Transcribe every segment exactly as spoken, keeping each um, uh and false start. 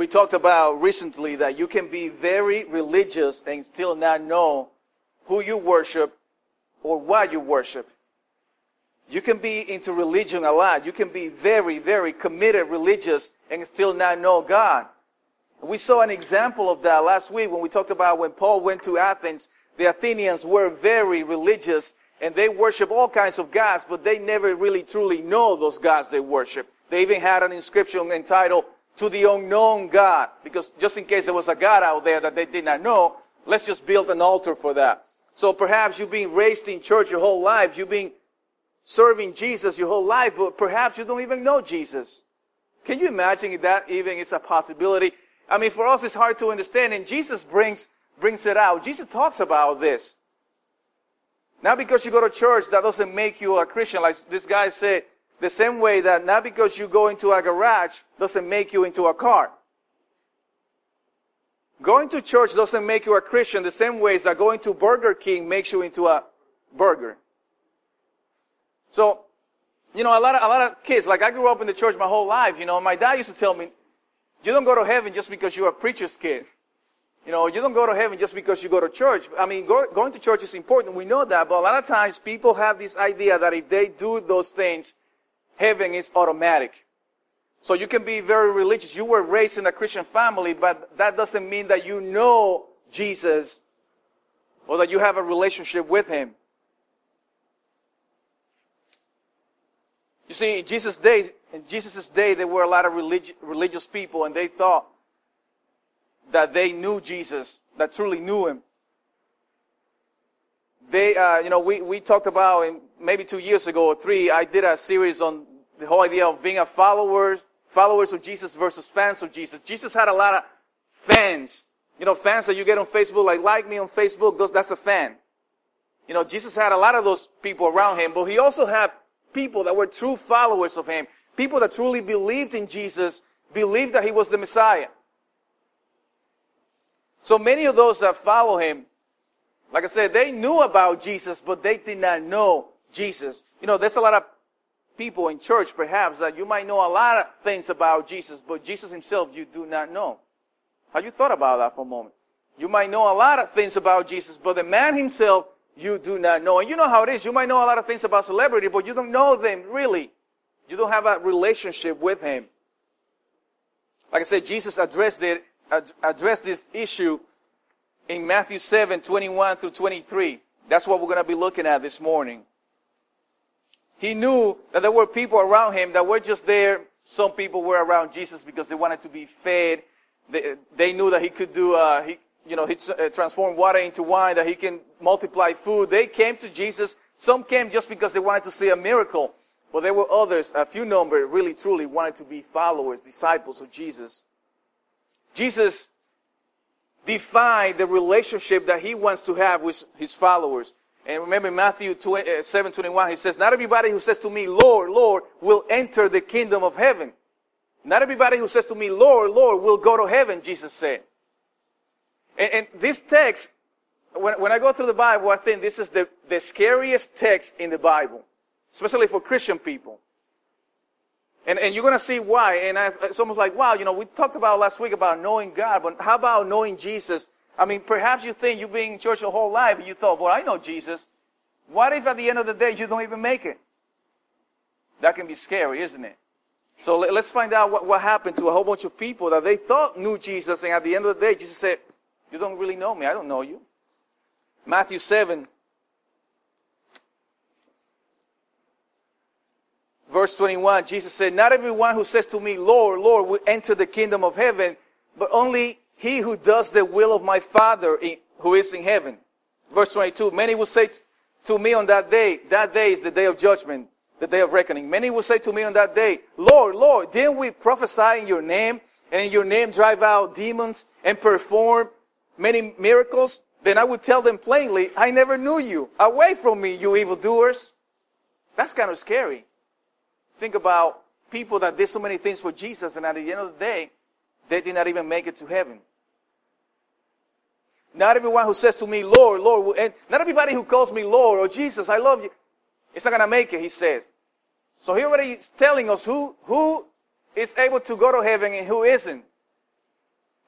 We talked about recently that you can be very religious and still not know who you worship or why you worship. You can be into religion a lot. You can be very, very committed religious and still not know God. We saw an example of that last week when we talked about when Paul went to Athens. The Athenians were very religious and they worship all kinds of gods, but they never really truly know those gods they worship. They even had an inscription entitled, "To the Unknown God," because just in case there was a God out there that they did not know, let's just build an altar for that. So perhaps you've been raised in church your whole life. You've been serving Jesus your whole life, but perhaps you don't even know Jesus. Can you imagine if that even is a possibility? I mean, for us, it's hard to understand, and Jesus brings, brings it out. Jesus talks about this. Not because you go to church, that doesn't make you a Christian. Like this guy said, the same way that not because you go into a garage doesn't make you into a car. Going to church doesn't make you a Christian the same way that going to Burger King makes you into a burger. So, you know, a lot of, a lot of kids, like I grew up in the church my whole life, you know, my dad used to tell me, you don't go to heaven just because you're a preacher's kid. You know, you don't go to heaven just because you go to church. I mean, go, going to church is important. We know that. But a lot of times people have this idea that if they do those things, heaven is automatic. So you can be very religious. You were raised in a Christian family, but that doesn't mean that you know Jesus or that you have a relationship with Him. You see, in Jesus' day, in Jesus' day, there were a lot of relig- religious people, and they thought that they knew Jesus, that truly knew Him. They, uh, you know, we, we talked about, in maybe two years ago or three, I did a series on the whole idea of being a followers, followers of Jesus versus fans of Jesus. Jesus had a lot of fans. You know, fans that you get on Facebook, like, like me on Facebook, those, that's a fan. You know, Jesus had a lot of those people around Him, but He also had people that were true followers of Him. People that truly believed in Jesus, believed that He was the Messiah. So many of those that follow Him, like I said, they knew about Jesus, but they did not know Jesus. You know, there's a lot of people in church, perhaps, that you might know a lot of things about Jesus, but Jesus Himself you do not know. Have you thought about that for a moment? You might know a lot of things about Jesus, but the man Himself you do not know. And you know how it is. You might know a lot of things about celebrity, but you don't know them really. You don't have a relationship with Him. Like I said, Jesus addressed it, addressed this issue in Matthew seven, twenty-one through twenty-three. That's what we're going to be looking at this morning. He knew that there were people around Him that were just there. Some people were around Jesus because they wanted to be fed. They, they knew that He could do, uh, he, you know, He uh, transformed water into wine, that He can multiply food. They came to Jesus. Some came just because they wanted to see a miracle. But there were others, a few number, really truly wanted to be followers, disciples of Jesus. Jesus defined the relationship that He wants to have with His followers. And remember Matthew seven twenty-one, He says, not everybody who says to me, Lord, Lord, will enter the kingdom of heaven. Not everybody who says to me, Lord, Lord, will go to heaven, Jesus said. And, and this text, when, when I go through the Bible, I think this is the, the scariest text in the Bible, especially for Christian people. And, and you're going to see why. And I, it's almost like, wow, you know, we talked about last week about knowing God, but how about knowing Jesus? I mean, perhaps you think you've been in church your whole life and you thought, well, I know Jesus. What if at the end of the day you don't even make it? That can be scary, isn't it? So let, let's find out what, what happened to a whole bunch of people that they thought knew Jesus, and at the end of the day, Jesus said, you don't really know me. I don't know you. Matthew seven, verse twenty-one, Jesus said, not everyone who says to me, Lord, Lord, will enter the kingdom of heaven, but only he who does the will of my Father who is in heaven. Verse twenty-two, many will say to me on that day, that day is the day of judgment, the day of reckoning. Many will say to me on that day, Lord, Lord, didn't we prophesy in your name, and in your name drive out demons and perform many miracles? Then I would tell them plainly, I never knew you. Away from me, you evildoers. That's kind of scary. Think about people that did so many things for Jesus, and at the end of the day, they did not even make it to heaven. Not everyone who says to me, Lord, Lord, and not everybody who calls me Lord or Jesus, I love you, it's not going to make it, He says. So He already is telling us who, who is able to go to heaven and who isn't.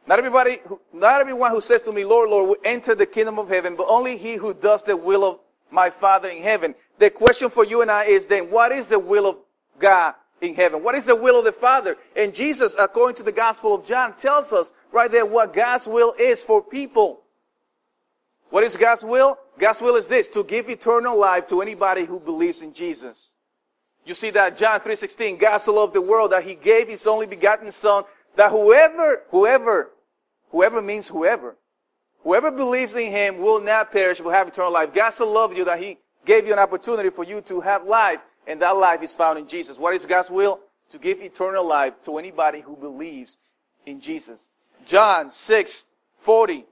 Not everybody, who- not everyone who says to me, Lord, Lord, will enter the kingdom of heaven, but only he who does the will of my Father in heaven. The question for you and I is then, what is the will of God in heaven? What is the will of the Father? And Jesus, according to the Gospel of John, tells us right there what God's will is for people. What is God's will? God's will is this, to give eternal life to anybody who believes in Jesus. You see that John three sixteen, God so loved the world that he gave his only begotten Son, that whoever, whoever, whoever means whoever, whoever believes in him will not perish, will have eternal life. God so loved you that he gave you an opportunity for you to have life, and that life is found in Jesus. What is God's will? To give eternal life to anybody who believes in Jesus. John six forty.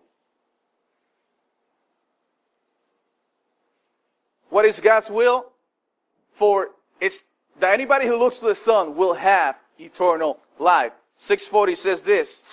What is God's will? For it's that anybody who looks to the Son will have eternal life. six forty says this.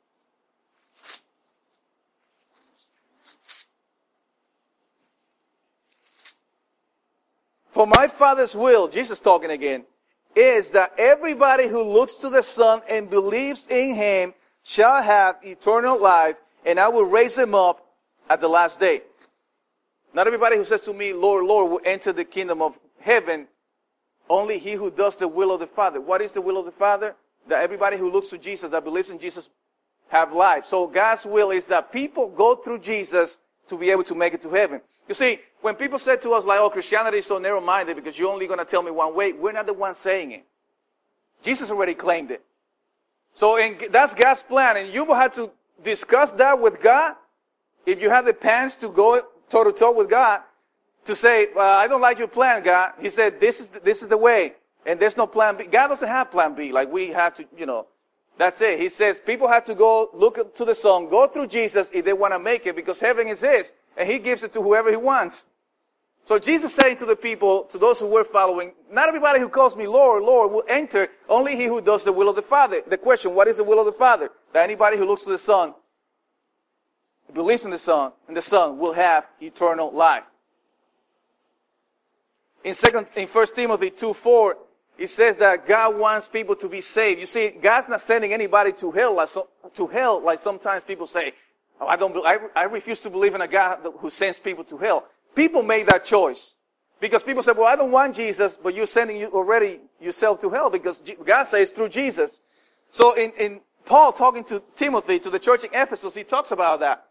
For my Father's will, Jesus talking again, is that everybody who looks to the Son and believes in him shall have eternal life, and I will raise them up at the last day. Not everybody who says to me, Lord, Lord, will enter the kingdom of heaven. Only he who does the will of the Father. What is the will of the Father? That everybody who looks to Jesus, that believes in Jesus, have life. So God's will is that people go through Jesus to be able to make it to heaven. You see, when people say to us like, oh, Christianity is so narrow-minded because you're only going to tell me one way, we're not the ones saying it. Jesus already claimed it. So in, that's God's plan, and you will have to discuss that with God. If you have the pants to go toe-to-toe with God, to say, well, I don't like your plan, God. He said, this is the, this is the way, and there's no plan B. God doesn't have plan B. Like we have to, you know, that's it. He says people have to go look to the Son, go through Jesus if they want to make it, because heaven is his, and he gives it to whoever he wants. So Jesus saying to the people, to those who were following, not everybody who calls me Lord, Lord will enter, only he who does the will of the Father. The question, what is the will of the Father? That anybody who looks to the Son, believes in the Son, and the Son will have eternal life. In second, in First Timothy two four, it says that God wants people to be saved. You see, God's not sending anybody to hell like so, to hell like sometimes people say. Oh, I don't. I, I refuse to believe in a God who sends people to hell. People make that choice because people say, "Well, I don't want Jesus," but you're sending you already yourself to hell because God says through Jesus. So, in, in Paul talking to Timothy, to the church in Ephesus, he talks about that.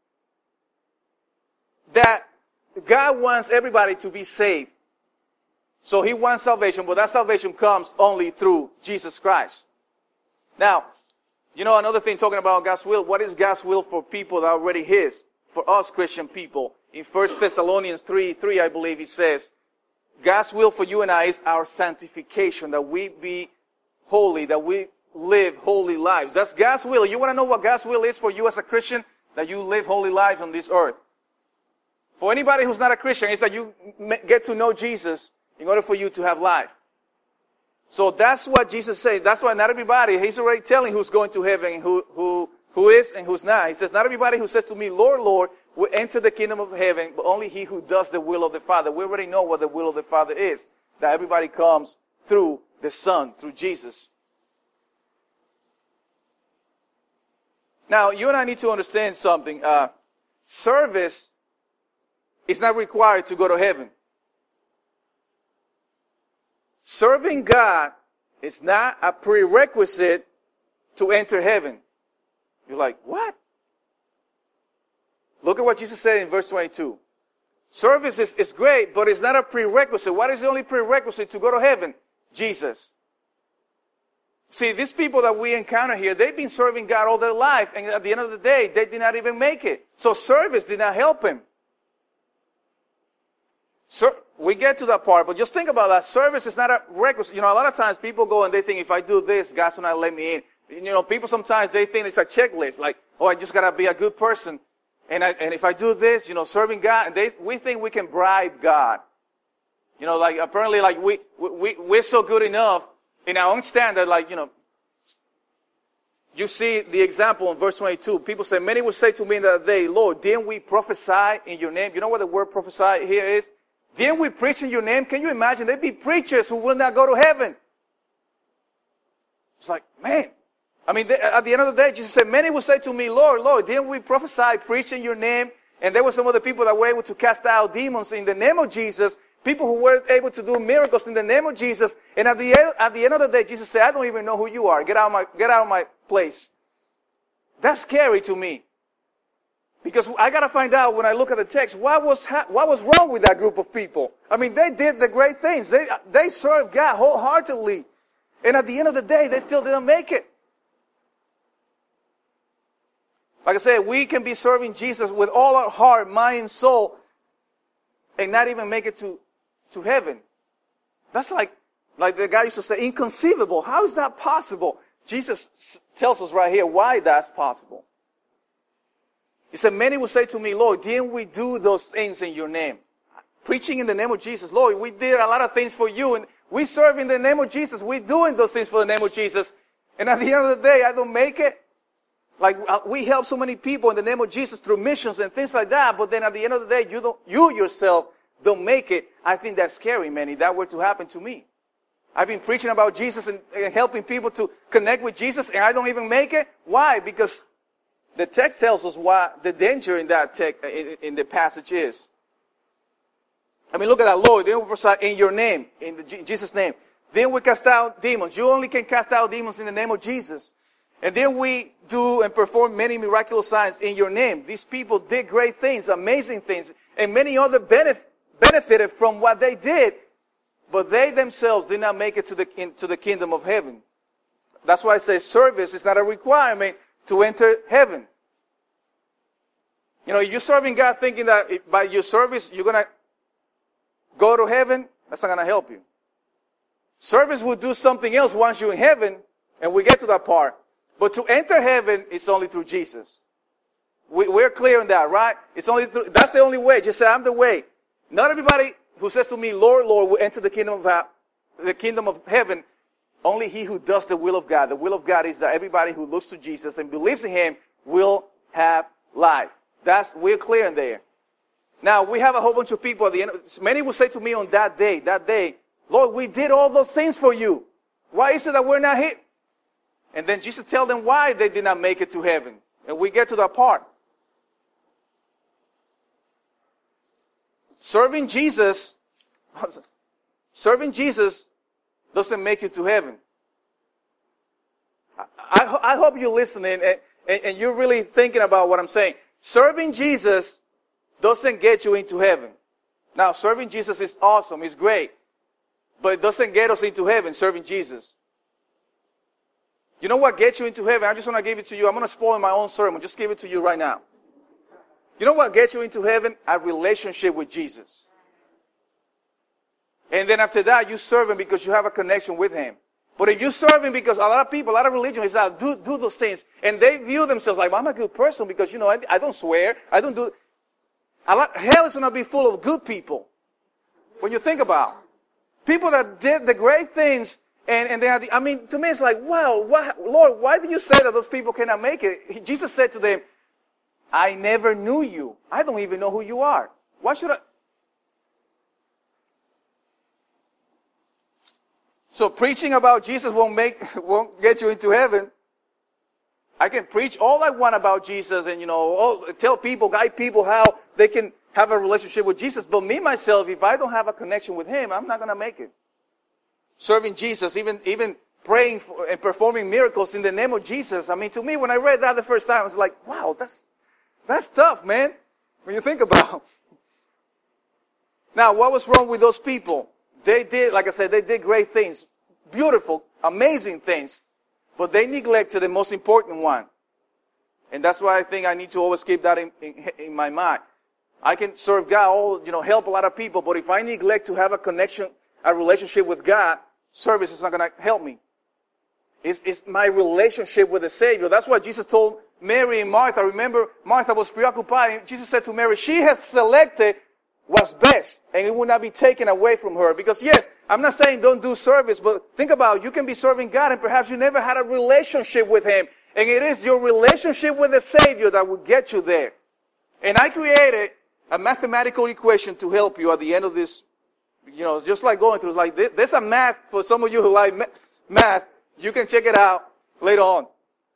That God wants everybody to be saved. So he wants salvation, but that salvation comes only through Jesus Christ. Now, you know, another thing talking about God's will, what is God's will for people that are already his? For us Christian people. In First Thessalonians three three, I believe he says, God's will for you and I is our sanctification, that we be holy, that we live holy lives. That's God's will. You want to know what God's will is for you as a Christian? That you live holy lives on this earth. For anybody who's not a Christian, it's that you get to know Jesus in order for you to have life. So that's what Jesus says. That's why not everybody, he's already telling who's going to heaven and who, who, who is and who's not. He says, not everybody who says to me, Lord, Lord, will enter the kingdom of heaven, but only he who does the will of the Father. We already know what the will of the Father is. That everybody comes through the Son, through Jesus. Now, you and I need to understand something. Uh, service is not required to go to heaven. Serving God is not a prerequisite to enter heaven. You're like, what? Look at what Jesus said in verse twenty-two. Service is, is great, but it's not a prerequisite. What is the only prerequisite to go to heaven? Jesus. See, these people that we encounter here, they've been serving God all their life, and at the end of the day, they did not even make it. So service did not help him. Sir, we get to that part, but just think about that. Service is not a requisite. You know, a lot of times people go and they think, if I do this, God's going to let me in. You know, people sometimes, they think it's a checklist. Like, oh, I just got to be a good person. And I, and if I do this, you know, serving God, and they, we think we can bribe God. You know, like, apparently, like, we, we, we're so good enough in our own standard, like, you know, you see the example in verse twenty-two. People say, many will say to me in that day, Lord, didn't we prophesy in your name? You know what the word prophesy here is? Didn't we preach in your name? Can you imagine? There'd be preachers who will not go to heaven. It's like, man, I mean, they, at the end of the day, Jesus said, many will say to me, Lord, Lord, didn't we prophesy, preach in your name? And there were some other people that were able to cast out demons in the name of Jesus, people who were able to do miracles in the name of Jesus. And at the end, at the end of the day, Jesus said, I don't even know who you are. Get out of my, get out of my place. That's scary to me. Because I gotta find out when I look at the text, what was, ha- what was wrong with that group of people? I mean, they did the great things. They, they served God wholeheartedly. And at the end of the day, they still didn't make it. Like I said, we can be serving Jesus with all our heart, mind, soul, and not even make it to, to heaven. That's like, like the guy used to say, inconceivable. How is that possible? Jesus tells us right here why that's possible. He said, many will say to me, Lord, didn't we do those things in your name? Preaching in the name of Jesus. Lord, we did a lot of things for you, and we serve in the name of Jesus. We're doing those things for the name of Jesus. And at the end of the day, I don't make it. Like, we help so many people in the name of Jesus through missions and things like that, but then at the end of the day, you don't, you yourself don't make it. I think that's scary, man, if that were to happen to me. I've been preaching about Jesus and, and helping people to connect with Jesus, and I don't even make it. Why? Because the text tells us what the danger in that text, in, in the passage is. I mean, look at that, Lord, then we prophesy in your name, in the, Jesus' name. Then we cast out demons. You only can cast out demons in the name of Jesus. And then we do and perform many miraculous signs in your name. These people did great things, amazing things, and many other benef- benefited from what they did, but they themselves did not make it to the, into the kingdom of heaven. That's why I say service is not a requirement to enter heaven. You know, you're serving God thinking that if by your service you're going to go to heaven, that's not going to help you. Service will do something else once you're in heaven, and we get to that part. But to enter heaven, it's only through Jesus. We, we're clear on that, right? It's only through, that's the only way. Just say, I'm the way. Not everybody who says to me, Lord, Lord, will enter the kingdom of uh, the kingdom of heaven. Only he who does the will of God. The will of God is that everybody who looks to Jesus and believes in him will have life. That's, we're clear in there. Now, we have a whole bunch of people at the end. Many will say to me on that day, that day, Lord, we did all those things for you. Why is it that we're not here? And then Jesus tells them why they did not make it to heaven. And we get to that part. Serving Jesus, serving Jesus doesn't make you to heaven. I, I, I hope you're listening and, and, and you're really thinking about what I'm saying. Serving Jesus doesn't get you into heaven. Now, serving Jesus is awesome, it's great. But it doesn't get us into heaven, serving Jesus. You know what gets you into heaven? I just want to give it to you. I'm going to spoil my own sermon. Just give it to you right now. You know what gets you into heaven? A relationship with Jesus. And then after that, you serve him because you have a connection with him. But if you serve him because a lot of people, a lot of religion is that do, do those things. And they view themselves like, well, I'm a good person because, you know, I, I don't swear. I don't do... A lot, hell is going to be full of good people. When you think about it. People that did the great things. And, and they are the, I mean, to me it's like, wow, what, Lord, why do you say that those people cannot make it? Jesus said to them, I never knew you. I don't even know who you are. Why should I? So preaching about Jesus won't make, won't get you into heaven. I can preach all I want about Jesus and, you know, all, tell people, guide people how they can have a relationship with Jesus. But me, myself, if I don't have a connection with him, I'm not going to make it. Serving Jesus, even, even praying for, and performing miracles in the name of Jesus. I mean, to me, when I read that the first time, I was like, wow, that's, that's tough, man. When you think about it. Now, what was wrong with those people? They did, like I said, they did great things. Beautiful, amazing things. But they neglected the most important one. And that's why I think I need to always keep that in, in, in my mind. I can serve God, all, you know, help a lot of people. But if I neglect to have a connection, a relationship with God, service is not going to help me. It's, it's my relationship with the Savior. That's what Jesus told Mary and Martha. Remember, Martha was preoccupied. Jesus said to Mary, she has selected what's best, and it will not be taken away from her. Because yes, I'm not saying don't do service, but think about it. You can be serving God, and perhaps you never had a relationship with him. And it is your relationship with the Savior that will get you there. And I created a mathematical equation to help you at the end of this. You know, just like going through, it's like, there's a math for some of you who like math. You can check it out later on.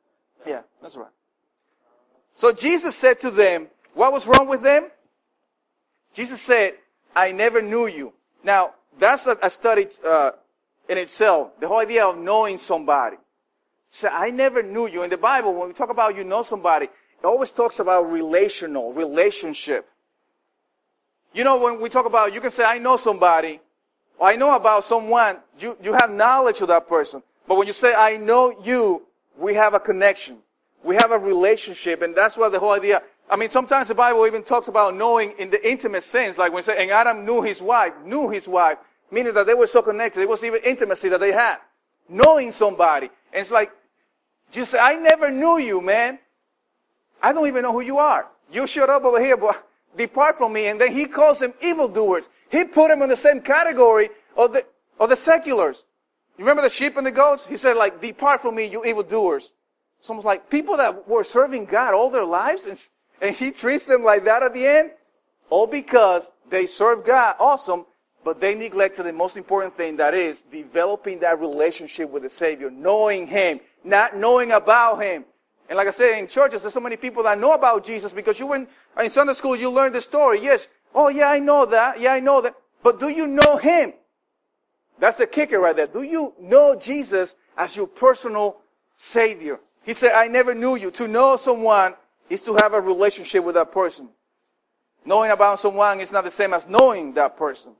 Yeah, that's right. So Jesus said to them, what was wrong with them? Jesus said, I never knew you. Now, that's a, a study uh, in itself. The whole idea of knowing somebody. So I never knew you. In the Bible, when we talk about you know somebody, it always talks about relational, relationship. You know, when we talk about, you can say, I know somebody, or I know about someone, you, you have knowledge of that person. But when you say, I know you, we have a connection. We have a relationship, and that's what the whole idea. I mean, sometimes the Bible even talks about knowing in the intimate sense, like when it says, and Adam knew his wife, knew his wife, meaning that they were so connected. It was even intimacy that they had. Knowing somebody. And it's like, just say, I never knew you, man. I don't even know who you are. You showed up over here, but depart from me. And then he calls them evildoers. He put them in the same category of the, of the seculars. You remember the sheep and the goats? He said, like, depart from me, you evildoers. It's almost like people that were serving God all their lives, and, and he treats them like that at the end, all because they serve God, awesome, but they neglected the most important thing, that is developing that relationship with the Savior, knowing Him, not knowing about Him. And like I said, in churches, there's so many people that know about Jesus because you went, in Sunday school, you learned the story. Yes, oh yeah, I know that, yeah, I know that, but do you know Him? That's the kicker right there. Do you know Jesus as your personal Savior? He said, I never knew you. To know someone is to have a relationship with that person. Knowing about someone is not the same as knowing that person.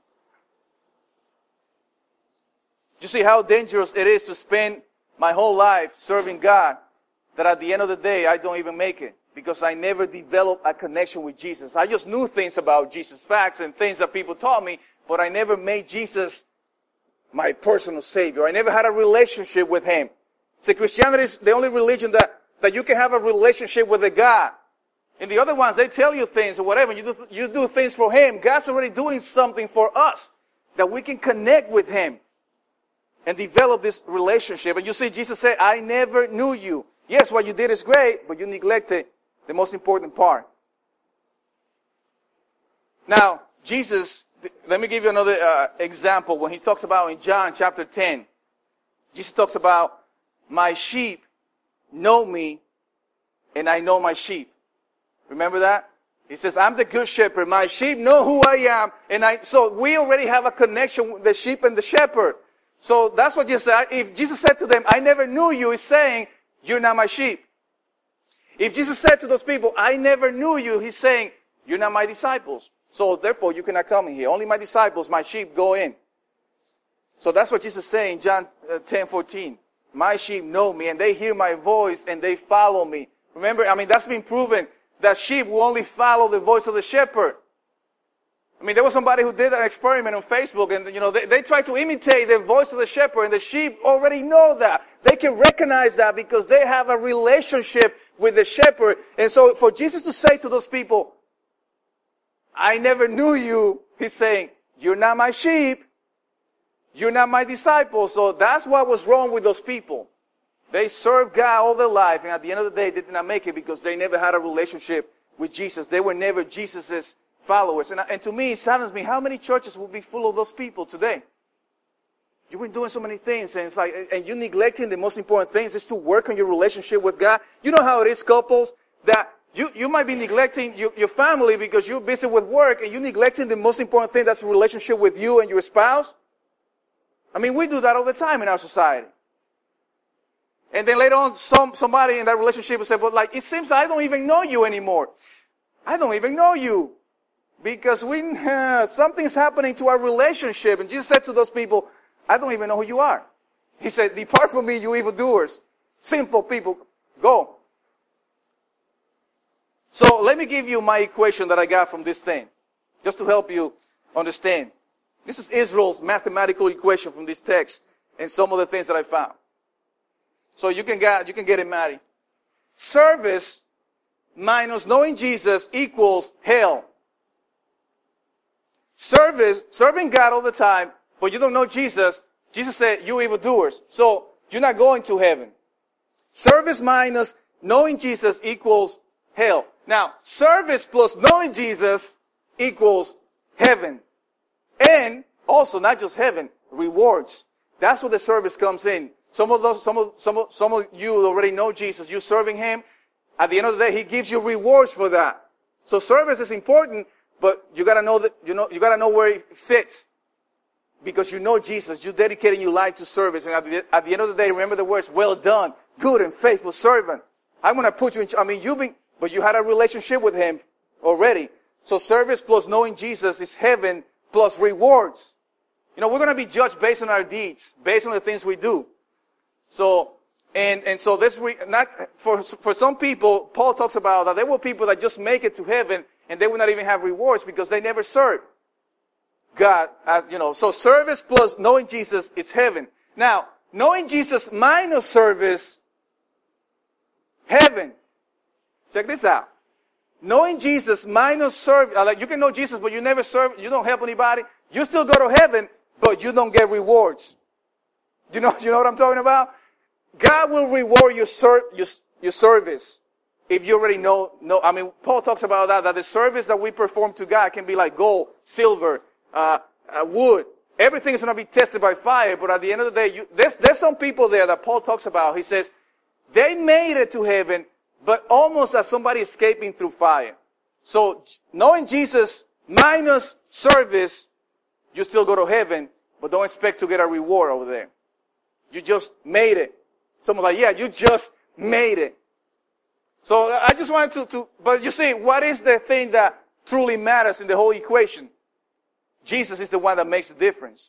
You see how dangerous it is to spend my whole life serving God, that at the end of the day, I don't even make it. Because I never developed a connection with Jesus. I just knew things about Jesus, facts and things that people taught me, but I never made Jesus my personal Savior. I never had a relationship with Him. See, Christianity is the only religion that, that you can have a relationship with a God. In the other ones, they tell you things or whatever. You do, you do things for Him. God's already doing something for us that we can connect with Him and develop this relationship. And you see, Jesus said, I never knew you. Yes, what you did is great, but you neglected the most important part. Now, Jesus, let me give you another uh, example. When He talks about in John chapter ten, Jesus talks about, my sheep know me, and I know my sheep. Remember that? He says, I'm the good shepherd. My sheep know who I am. And I, so we already have a connection with the sheep and the shepherd. So that's what Jesus said. If Jesus said to them, I never knew you, He's saying, you're not my sheep. If Jesus said to those people, I never knew you, He's saying, you're not my disciples. So therefore, you cannot come in here. Only my disciples, my sheep, go in. So that's what Jesus is saying, John ten fourteen. My sheep know me, and they hear my voice, and they follow me. Remember, I mean, that's been proven, that sheep will only follow the voice of the shepherd. I mean, there was somebody who did an experiment on Facebook, and, you know, they, they tried to imitate the voice of the shepherd, and the sheep already know that. They can recognize that because they have a relationship with the shepherd. And so for Jesus to say to those people, I never knew you, He's saying, you're not my sheep. You're not my disciples. So that's what was wrong with those people. They served God all their life, and at the end of the day, they did not make it because they never had a relationship with Jesus. They were never Jesus' followers. And, and to me, it saddens me, how many churches will be full of those people today? You've been doing so many things, and it's like, and you're neglecting the most important things is to work on your relationship with God. You know how it is, couples, that you, you might be neglecting your, your family because you're busy with work, and you're neglecting the most important thing, that's a relationship with you and your spouse. I mean, we do that all the time in our society. And then later on, some, somebody in that relationship will say, but like, it seems I don't even know you anymore. I don't even know you. Because we, uh, something's happening to our relationship. And Jesus said to those people, I don't even know who you are. He said, depart from me, you evildoers. Sinful people, go. So let me give you my equation that I got from this thing, just to help you understand. This is Israel's mathematical equation from this text and some of the things that I found. So you can get, you can get it, Maddie. Service minus knowing Jesus equals hell. Service, serving God all the time, but you don't know Jesus. Jesus said, you evildoers. So you're not going to heaven. Service minus knowing Jesus equals hell. Now, service plus knowing Jesus equals heaven. And also, not just heaven, rewards. That's where the service comes in. Some of those, some of, some of, some of you already know Jesus. You're serving Him. At the end of the day, He gives you rewards for that. So service is important, but you gotta know that, you know, you gotta know where it fits. Because you know Jesus. You're dedicating your life to service. And at the, at the end of the day, remember the words, well done, good and faithful servant. I'm gonna put you in, I mean, you've been, but you had a relationship with Him already. So service plus knowing Jesus is heaven plus rewards. You know, we're gonna be judged based on our deeds, based on the things we do. So, and, and so this, re, not, for, for some people, Paul talks about that there were people that just make it to heaven and they will not even have rewards because they never serve God, as you know. So service plus knowing Jesus is heaven. Now, knowing Jesus minus service, heaven. Check this out. Knowing Jesus minus service, like you can know Jesus, but you never serve, you don't help anybody. You still go to heaven, but you don't get rewards. You know, you know what I'm talking about? God will reward your ser- your, your service. If you already know, know, I mean, Paul talks about that, that the service that we perform to God can be like gold, silver, Uh, uh, wood. Everything is going to be tested by fire, but at the end of the day, you, there's, there's some people there that Paul talks about. He says, they made it to heaven, but almost as somebody escaping through fire. So, knowing Jesus minus service, you still go to heaven, but don't expect to get a reward over there. You just made it. Someone's like, yeah, you just made it. So, I just wanted to, to, but you see, what is the thing that truly matters in the whole equation? Jesus is the one that makes the difference.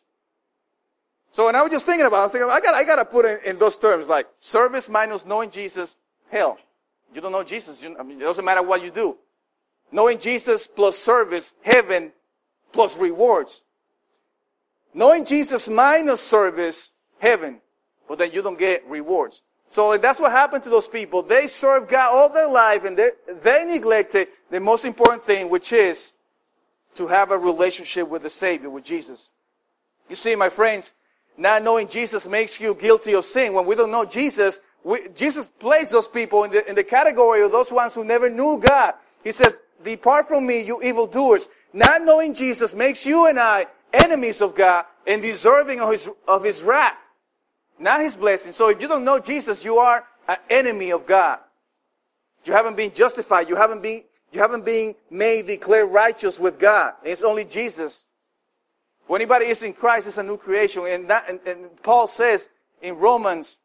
So when I was just thinking about it, I was thinking, I got, I got to put it in, in those terms, like service minus knowing Jesus, hell. You don't know Jesus. You, I mean, it doesn't matter what you do. Knowing Jesus plus service, heaven plus rewards. Knowing Jesus minus service, heaven, but then you don't get rewards. So that's what happened to those people. They served God all their life and they, they neglected the most important thing, which is to have a relationship with the Savior, with Jesus. You see, my friends, not knowing Jesus makes you guilty of sin. When we don't know Jesus, we, Jesus placed those people in the, in the category of those ones who never knew God. He says, depart from me, you evildoers. Not knowing Jesus makes you and I enemies of God and deserving of His, of His wrath, not His blessing. So if you don't know Jesus, you are an enemy of God. You haven't been justified. You haven't been You haven't been made, declared righteous with God. It's only Jesus. When anybody is in Christ, it's a new creation. And, that, and, and Paul says in Romans,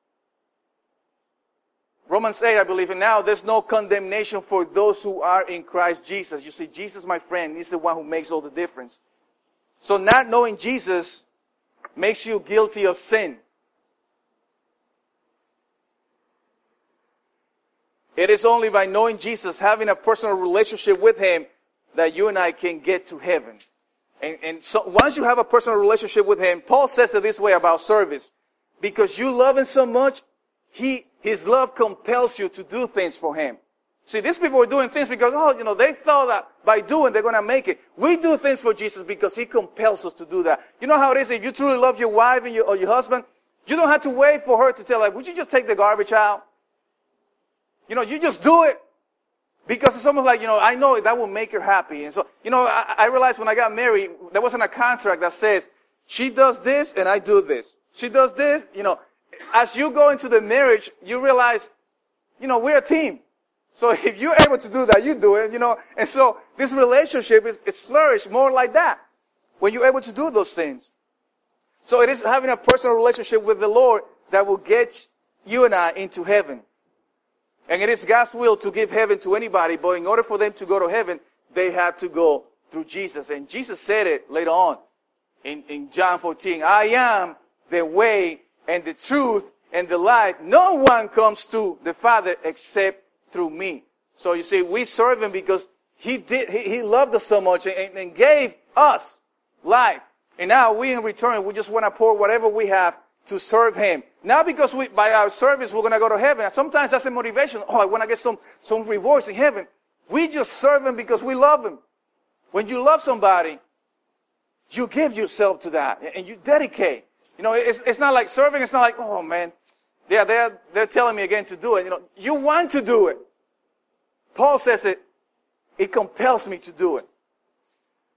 Romans eight, I believe, and now there's no condemnation for those who are in Christ Jesus. You see, Jesus, my friend, is the one who makes all the difference. So not knowing Jesus makes you guilty of sin. It is only by knowing Jesus, having a personal relationship with Him, that you and I can get to heaven. And, and so once you have a personal relationship with Him, Paul says it this way about service. Because you love Him so much, He, His love compels you to do things for Him. See, these people were doing things because, oh, you know, they thought that by doing they're going to make it. We do things for Jesus because He compels us to do that. You know how it is if you truly love your wife and your, or your husband, you don't have to wait for her to tell, like, would you just take the garbage out? You know, you just do it because it's almost like, you know, I know that will make her happy. And so, you know, I, I realized when I got married, there wasn't a contract that says, she does this and I do this. She does this, you know. As you go into the marriage, you realize, you know, we're a team. So if you're able to do that, you do it, you know. And so this relationship is, is flourished more like that when you're able to do those things. So it is having a personal relationship with the Lord that will get you and I into heaven. And it is God's will to give heaven to anybody, but in order for them to go to heaven, they have to go through Jesus. And Jesus said it later on in, in John fourteen. I am the way and the truth and the life. No one comes to the Father except through me. So you see, we serve Him because He did, He, he loved us so much and, and gave us life. And now we in return, we just want to pour whatever we have to serve Him. Not because we, by our service we're going to go to heaven. Sometimes that's the motivation. Oh, I want to get some, some rewards in heaven. We just serve Him because we love Him. When you love somebody, you give yourself to that and you dedicate. You know, it's, it's not like serving. It's not like, oh man, yeah, they're, they're telling me again to do it. You know, you want to do it. Paul says it, it compels me to do it.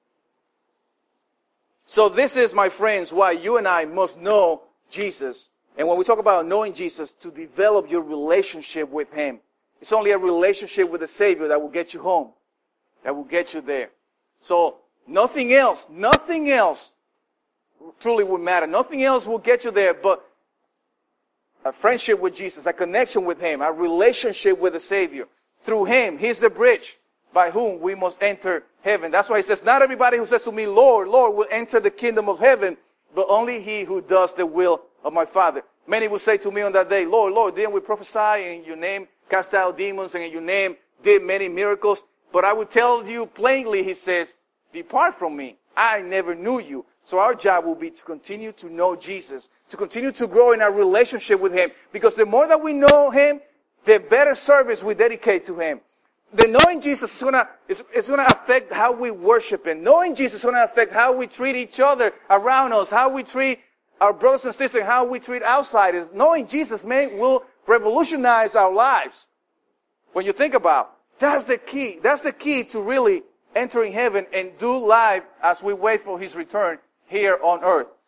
So this is, my friends, why you and I must know Jesus And when we talk about knowing Jesus, to develop your relationship with Him. It's only a relationship with the Savior that will get you home, that will get you there. So nothing else, nothing else truly will matter. Nothing else will get you there but a friendship with Jesus, a connection with Him, a relationship with the Savior. Through Him, He's the bridge by whom we must enter heaven. That's why He says, not everybody who says to me, Lord, Lord, will enter the kingdom of heaven, but only he who does the will of my Father. Many will say to me on that day, Lord, Lord, didn't we prophesy in your name, cast out demons, and in your name did many miracles? But I will tell you plainly, He says, depart from me. I never knew you. So our job will be to continue to know Jesus, to continue to grow in our relationship with Him. Because the more that we know Him, the better service we dedicate to Him. The knowing Jesus is gonna, is, is gonna affect how we worship Him. Knowing Jesus is gonna affect how we treat each other around us, how we treat our brothers and sisters, how we treat outsiders. Knowing Jesus, man, will revolutionize our lives. When you think about, that's the key. That's the key to really entering heaven and do life as we wait for His return here on earth.